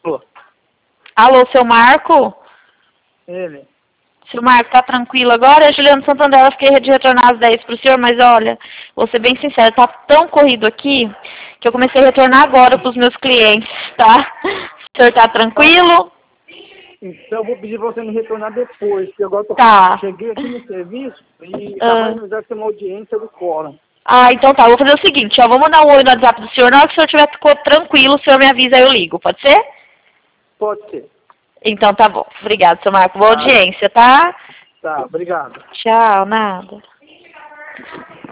Alô? Alô, seu Marco? Ele. Seu Marco, tá tranquilo agora? Juliano Santander, eu fiquei de retornar às 10 pro senhor, mas olha, vou ser bem sincero, tá tão corrido aqui que eu comecei a retornar agora pros meus clientes, tá? O senhor tá tranquilo? Então eu vou pedir pra você me retornar depois, porque agora eu Tá. cheguei aqui no serviço e acabei de ter uma audiência do quórum. Ah, então tá, eu vou fazer o seguinte, ó, vou mandar um oi no WhatsApp do senhor, na hora que o senhor estiver tranquilo, o senhor me avisa, aí eu ligo, pode ser? Pode ser. Então tá bom, obrigado, seu Marco, boa Tá, audiência, tá? tá, obrigado. Tchau, nada.